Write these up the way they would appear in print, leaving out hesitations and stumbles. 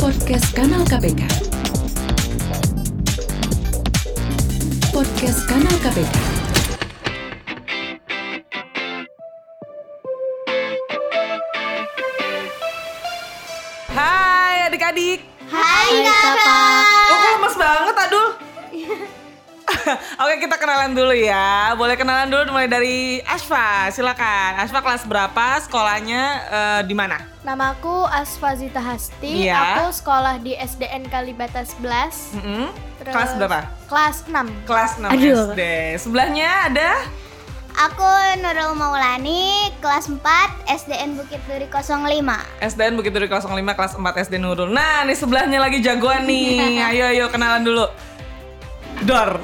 Podcast Kanal KPK. Podcast Kanal KPK. Hai adik-adik. Hai kakak. Kok lemes banget Adul? Oke, kita kenalan dulu ya. Boleh kenalan dulu mulai dari Asfa. Silakan. Asfa kelas berapa? Sekolahnya di mana? Namaku Asfa Zita Hasti. Iya. Aku sekolah di SDN Kalibata 11. Terus Kelas berapa? Kelas 6. Kelas 6 Aduh. SD. Sebelahnya ada Aku Nurul Maulani, kelas 4, SDN Bukit Duri 05. SDN Bukit Duri 05 kelas 4 SD Nurul. Nah, nih sebelahnya lagi jagoan nih. Ayo kenalan dulu. Dor.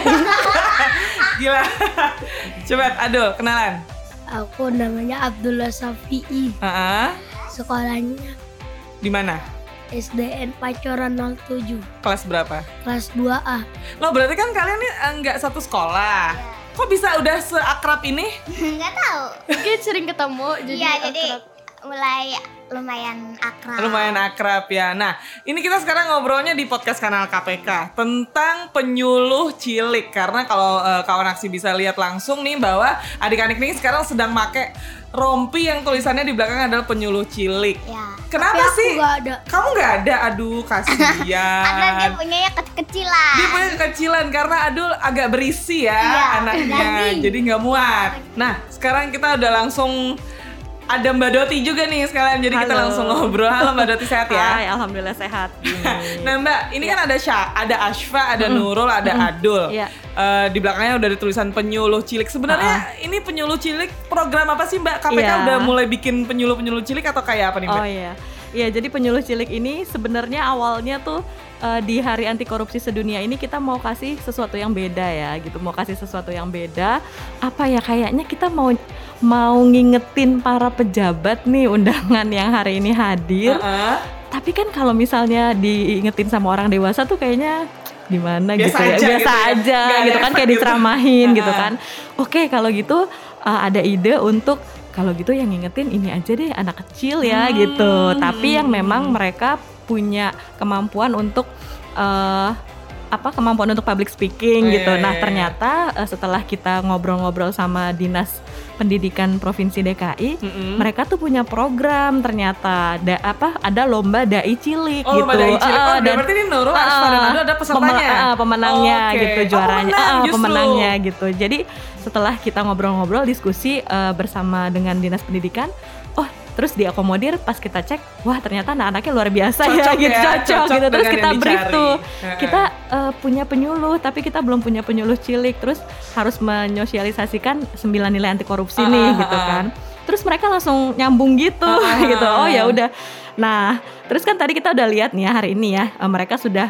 Gila. Coba Adul, kenalan. Aku namanya Abdullah Safi'i. Sekolahnya Di mana? SDN Pacoran 07, Kelas berapa? kelas 2A. Loh, berarti kan kalian nih nggak satu sekolah. Kok bisa udah seakrab ini? Nggak tahu. Mungkin sering ketemu jadi Iya, jadi akrab. mulai lumayan akrab. Lumayan akrab ya. Nah, ini kita sekarang ngobrolnya di podcast Kanal KPK tentang penyuluh cilik. Karena kalau kawan aksi bisa lihat langsung nih bahwa adik-adik nih sekarang sedang make rompi yang tulisannya di belakang adalah penyuluh cilik. Ya. Kenapa Tapi aku sih? nggak ada. Kamu nggak ada? Aduh, Karena dia kasihan. punyanya kecil-kecilan. Dia punya kekecilan karena Adul agak berisi ya Iya, anaknya, daging. jadi nggak muat. Nah, sekarang kita udah langsung ada Mbak Doti juga nih sekalian, jadi kita Halo. langsung ngobrol. Halo Mbak Doti, sehat ya? Hai, alhamdulillah sehat. Nah Mbak, ini kan ada ada Asfa, ada Nurul, ada Adul. Iya. Di belakangnya udah ada tulisan penyuluh cilik. Sebenarnya ini penyuluh cilik program apa sih Mbak? KPK Iya. udah mulai bikin penyuluh cilik atau kayak apa nih Mbak? Oh iya. Iya, jadi penyuluh cilik ini sebenarnya awalnya tuh di Hari Anti Korupsi Sedunia ini kita mau kasih sesuatu yang beda ya, gitu. Mau kasih sesuatu yang beda. Apa ya, kayaknya kita mau ngingetin para pejabat nih undangan yang hari ini hadir. Tapi kan kalau misalnya diingetin sama orang dewasa tuh kayaknya gimana Biasa gitu ya, aja biasa gitu ya. aja Nggak ada gitu kan, efek kayak gitu. diceramahin gitu kan. Oke, kalau gitu ada ide untuk kalau gitu yang ngingetin ini aja deh anak kecil ya gitu. Tapi yang memang mereka punya kemampuan untuk kemampuan untuk public speaking gitu. Nah, ternyata setelah kita ngobrol-ngobrol sama Dinas Pendidikan Provinsi DKI, mereka tuh punya program ternyata ada lomba dai cilik Oh, gitu. lomba dai cilik. Dan berarti ini Nurul, Asfa dan Adul ada pesertanya? pemenangnya Oke. gitu, Oh, juaranya. pemenang justru. Pemenangnya gitu. Jadi setelah kita ngobrol-ngobrol diskusi bersama dengan Dinas Pendidikan, terus diakomodir, pas kita cek, wah ternyata anak-anaknya luar biasa Cocok gitu, ya, cocok gitu. Terus dengan kita yang brief dicari. tuh, kita punya penyuluh, tapi kita belum punya penyuluh cilik. Terus harus menyosialisasikan 9 nilai anti korupsi nih gitu kan. Terus mereka langsung nyambung gitu, gitu. Oh ya udah. Nah, terus kan tadi kita udah lihat nih ya hari ini ya, mereka sudah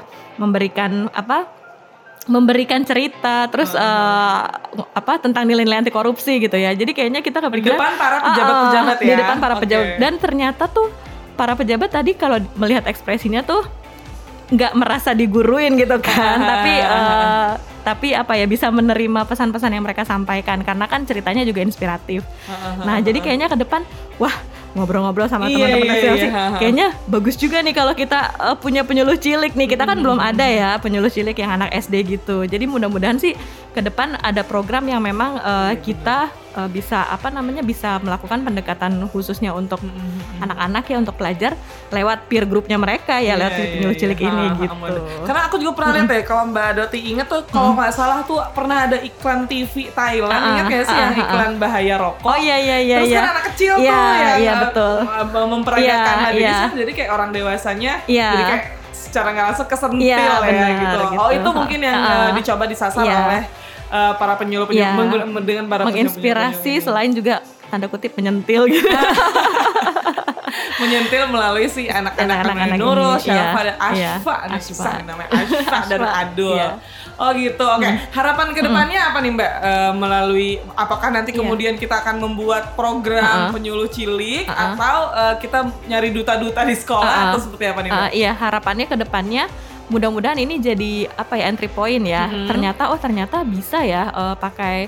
memberikan cerita terus tentang nilai-nilai anti korupsi gitu ya. Jadi kayaknya kita Di depan para pejabat-pejabat ya? Di depan para Oke. pejabat. Dan ternyata tuh para pejabat tadi kalau melihat ekspresinya tuh nggak merasa diguruin gitu kan. tapi bisa menerima pesan-pesan yang mereka sampaikan karena kan ceritanya juga inspiratif. Nah, jadi kayaknya ke depan ngobrol-ngobrol sama teman-teman sih. Kayaknya bagus juga nih kalau kita punya penyuluh cilik nih. Kita kan belum ada ya penyuluh cilik yang anak SD gitu. Jadi mudah-mudahan sih ke depan ada program yang memang kita bisa melakukan pendekatan khususnya untuk anak-anak ya, untuk pelajar lewat peer groupnya mereka ya, lewat penyuluh cilik ini gitu. Karena aku juga pernah lihat ya, kalau Mbak Doti inget tuh kalau nggak salah tuh pernah ada iklan TV Thailand, ingat gak sih yang iklan bahaya rokok? Oh iya. Terus kan anak kecil tuh yang iya, betul. memperagakan hal ini, Iya. jadi kayak orang dewasanya Iya. jadi kayak secara nggak langsung kesentil Iya, ya benar, gitu. gitu. Oh itu mungkin yang dicoba disasar Iya. oleh para penyuluh Iya. dengan para menginspirasi penyuluh. selain juga tanda kutip menyentil gitu. Menyentil melalui si anak-anak Anak-anak Nurul, ini, iya. Syafa dan Iya. Asfa. Aduh, Asfa. susah nih namanya, Asfa dan Adul. Iya. Oh gitu, oke. Harapan kedepannya apa nih Mbak? Melalui, apakah nanti kemudian kita akan membuat program penyuluh cilik atau kita nyari duta-duta di sekolah atau seperti apa nih Mbak? Iya, harapannya ke depannya mudah-mudahan ini jadi entry point ya. Ternyata bisa ya pakai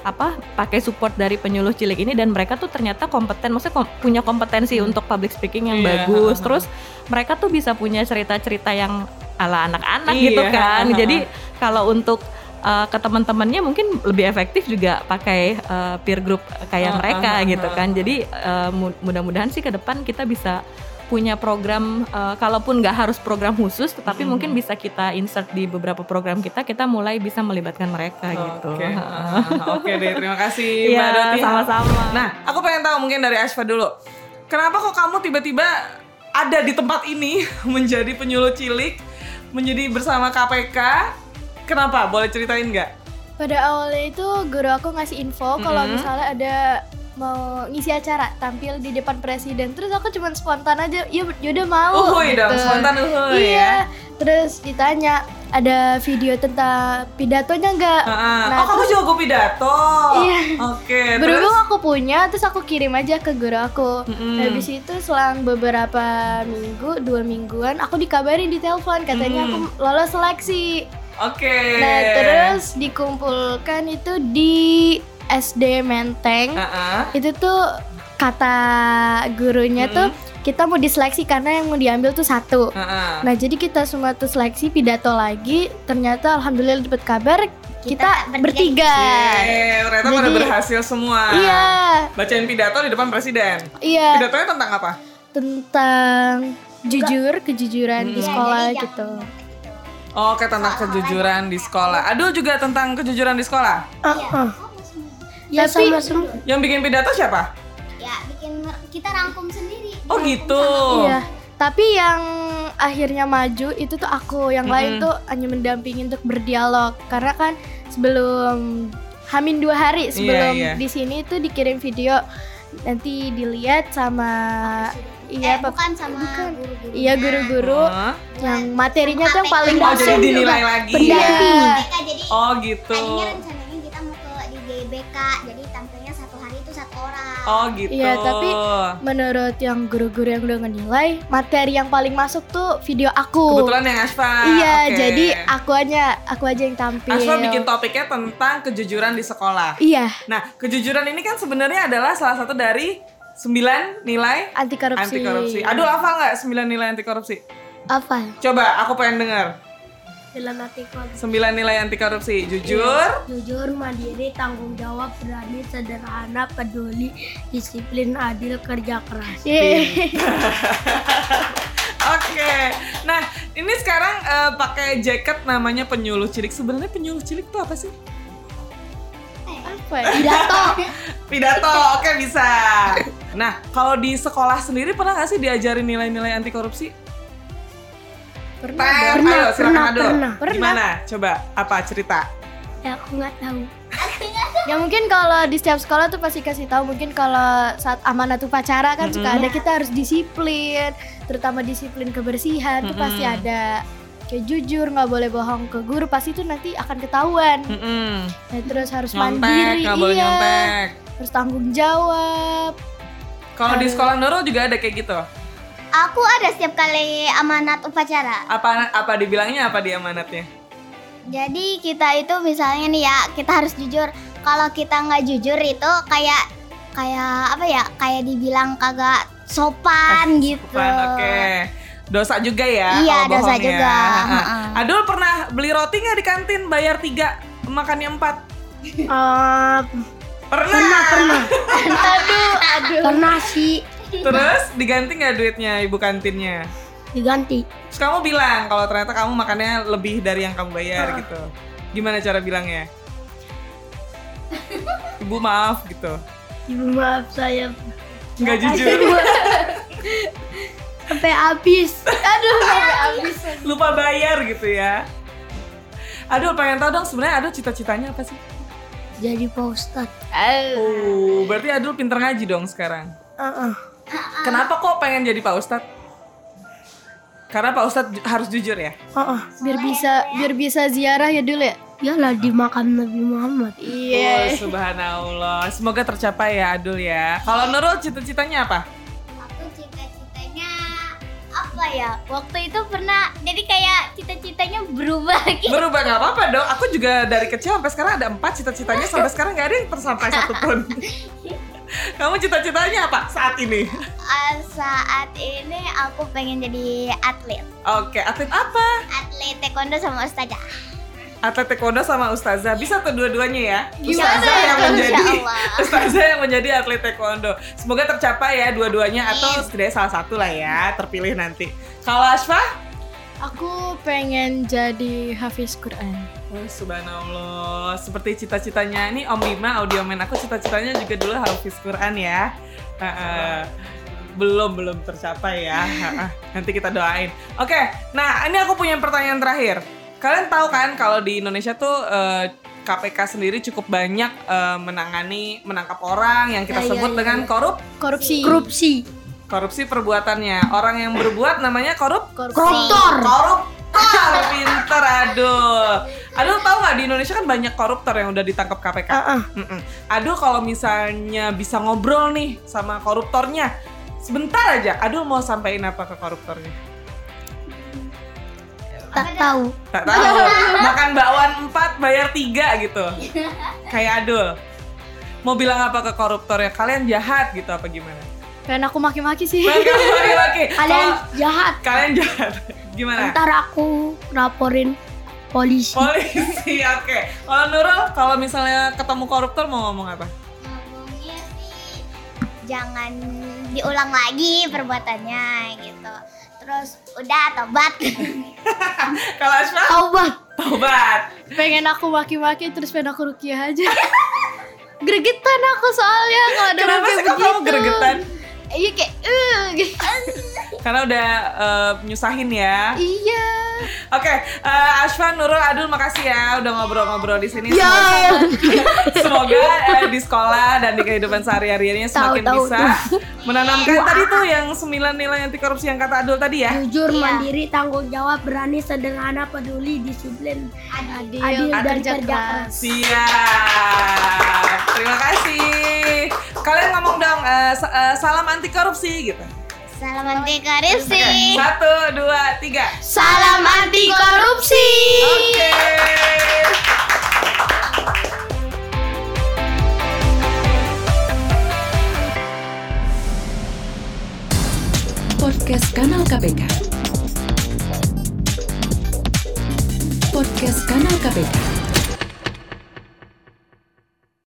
pakai support dari penyuluh cilik ini dan mereka tuh ternyata kompeten, maksudnya punya kompetensi untuk public speaking yang bagus. Terus mereka tuh bisa punya cerita-cerita yang ala anak-anak gitu kan. Jadi kalau untuk ke teman-temannya mungkin lebih efektif juga pakai peer group kayak mereka gitu kan. Jadi mudah-mudahan sih ke depan kita bisa punya program, kalaupun nggak harus program khusus, tetapi mungkin bisa kita insert di beberapa program kita mulai bisa melibatkan mereka gitu. Oke deh, terima kasih Mbak Doti. Sama-sama. Nah, aku pengen tahu mungkin dari Ashfa dulu. Kenapa kok kamu tiba-tiba ada di tempat ini menjadi penyuluh cilik, menjadi bersama KPK? Kenapa? Boleh ceritain nggak? Pada awalnya itu guru aku ngasih info kalau misalnya ada mau ngisi acara tampil di depan presiden, terus aku cuma spontan aja, yaudah mau. Uhuy gitu. Dong, spontan uhuy Iya. Terus ditanya ada video tentang pidatonya nggak? Nah, kamu jago pidato. Iya. Oke. Berhubung aku punya, terus aku kirim aja ke guru aku. Habis itu selang beberapa minggu, 2 mingguan, aku dikabarin di telepon katanya aku lolos seleksi. Oke. Nah terus dikumpulkan itu di SD Menteng. Itu tuh kata gurunya tuh kita mau diseleksi karena yang mau diambil tuh 1. Nah jadi kita semua tuh seleksi pidato lagi. Ternyata alhamdulillah dapat kabar kita bertiga. Ternyata pada berhasil semua. Iya. Bacain pidato di depan presiden. Iya. Pidatonya tentang apa? Tentang kejujuran di sekolah jadi gitu. Oke, tentang kejujuran di sekolah. Adul juga tentang kejujuran di sekolah. Ya Tapi- sama semua. Yang bikin pidato siapa? Ya bikin kita rangkum sendiri. Oh gitu. Iya. Tapi yang akhirnya maju itu tuh aku, yang lain tuh hanya mendampingi untuk berdialog. Karena kan sebelum Hamin 2 hari sebelum Iya. di sini tuh dikirim video, nanti dilihat sama Bukan sama guru-guru. Iya guru-guru yang materinya tuh yang paling Oh, jadi masuk dinilai juga. lagi. Pendamping. GBK, jadi Oh gitu. tadinya rencananya kita mau di GBK, jadi tampilnya 1 hari itu 1 orang. Oh gitu. Iya, tapi menurut yang guru-guru yang udah ngenilai, materi yang paling masuk tuh video aku. kebetulan yang Ashfa. Iya, Oke. jadi aku aja yang tampil. Ashfa bikin topiknya tentang kejujuran di sekolah. Iya, Nah, kejujuran ini kan sebenarnya adalah salah satu dari 9 nilai anti korupsi. Aduh, hafal nggak 9 nilai anti korupsi? Apa? Coba, aku pengen dengar. Dalam arti korupsi. 9 nilai anti korupsi. Jujur, Jujur, mandiri, tanggung jawab, berani, sederhana, peduli, disiplin, adil, kerja keras. Oke. Nah, ini sekarang pakai jaket namanya penyuluh cilik. Sebenarnya penyuluh cilik itu apa sih? Apa ya? Pidato. Oke, bisa. Nah, kalau di sekolah sendiri pernah nggak sih diajarin nilai-nilai anti korupsi? Ayo, silakan Adul. Pernah. Gimana? Coba, apa cerita? Ya aku nggak tahu. Ya mungkin kalau di setiap sekolah tuh pasti kasih tahu, mungkin kalau saat amanat upacara kan suka ada kita harus disiplin, terutama disiplin kebersihan tuh pasti ada. Kayak jujur, nggak boleh bohong ke guru, pasti tuh nanti akan ketahuan. Nah, terus harus Nyontek, mandiri, nggak boleh nyontek. harus tanggung jawab. Kalau di sekolah Nurul juga ada kayak gitu. Aku ada setiap kali amanat upacara. Apa dibilangnya apa di amanatnya? Jadi kita itu misalnya nih ya, kita harus jujur. Kalau kita nggak jujur itu kayak apa ya? Kayak dibilang kagak sopan gitu. Oke. Dosa juga ya. Iya, kalau dosa bohong juga. ya. Adul pernah beli roti nggak di kantin? Bayar 3, makannya 4. Pernah. Aduh. Pernah sih Terus diganti nggak duitnya ibu kantinnya? diganti. Terus kamu bilang kalau ternyata kamu makannya lebih dari yang kamu bayar gitu. Gimana cara bilangnya? Ibu maaf gitu. Ibu maaf saya Nggak jujur. sampai habis. Lupa bayar gitu ya. Aduh, pengen tahu dong sebenarnya Adul cita-citanya apa sih? Jadi Pak Ustadz. Oh, berarti Adul pinter ngaji dong sekarang. Kenapa kok pengen jadi Pak Ustadz? Karena Pak Ustadz harus jujur ya? Biar bisa ziarah ya dulu ya. Yalah di makam Nabi Muhammad. Oh, subhanallah. Semoga tercapai ya Adul ya. Kalau Nurul cita-citanya apa? Aku cita-citanya apa Apa ya? Waktu itu pernah, jadi kayak cita-citanya berubah gitu. Berubah nggak apa-apa dong. Aku juga dari kecil sampai sekarang ada 4 cita-citanya, sampai sekarang nggak ada yang tersampai satupun. Kamu cita-citanya apa saat ini? Saat ini aku pengen jadi atlet. Oke, atlet apa? Atlet taekwondo sama ustazah. Atlet taekwondo sama ustazah. Bisa tuh dua-duanya ya? Gimana Ustazah yang tuh? menjadi Insya Allah. ustazah yang menjadi atlet taekwondo. Semoga tercapai ya dua-duanya, atau setidaknya salah satu lah ya terpilih nanti. Kalau Ashfa? Aku pengen jadi hafiz Quran. Oh, subhanallah, seperti cita-citanya ini Om Bima, audioman aku cita-citanya juga dulu hafiz Quran ya. Belum tercapai ya. Nanti kita doain. Oke, nah ini aku punya pertanyaan terakhir. Kalian tahu kan kalau di Indonesia tuh KPK sendiri cukup banyak menangkap orang yang kita sebut dengan korupsi perbuatannya. Orang yang berbuat namanya koruptor. Pinter, Adul tahu nggak di Indonesia kan banyak koruptor yang udah ditangkap KPK. Adul kalau misalnya bisa ngobrol nih sama koruptornya sebentar aja, Adul mau sampein apa ke koruptornya? Tak tahu. Makan bakwan 4 bayar 3 gitu. Kayak Adul. Mau bilang apa ke koruptornya? Kalian jahat gitu apa gimana? Pengen aku maki-maki sih. Kalian jahat. Gimana? Ntar aku laporin polisi. Oke. Kalau Nurul, kalau misalnya ketemu koruptor mau ngomong apa? Ngomongnya sih jangan diulang lagi perbuatannya gitu. Terus udah tobat. Kalau Ashma? Tobat. Pengen aku maki-maki terus pengen aku rukiah aja. Gregetan aku soalnya kalau ada Kenapa sih kok kamu gregetan? Iya kayak gitu. Karena udah nyusahin ya. Iya. Oke, Ashfa, Nurul, Adul, makasih ya udah ngobrol-ngobrol di sini. Semoga di sekolah dan di kehidupan sehari-harinya semakin bisa menanamkan tadi tuh yang 9 nilai anti korupsi yang kata Adul tadi ya. Jujur, mandiri, tanggung jawab, berani, sederhana, peduli, disiplin, adil dan kerja keras. Siap. Terima kasih. Kalian ngomong dong salam anti korupsi gitu. Salam anti korupsi. 1, 2, 3. Salam anti korupsi. Oke. Podcast Kanal KPK. Podcast Kanal KPK.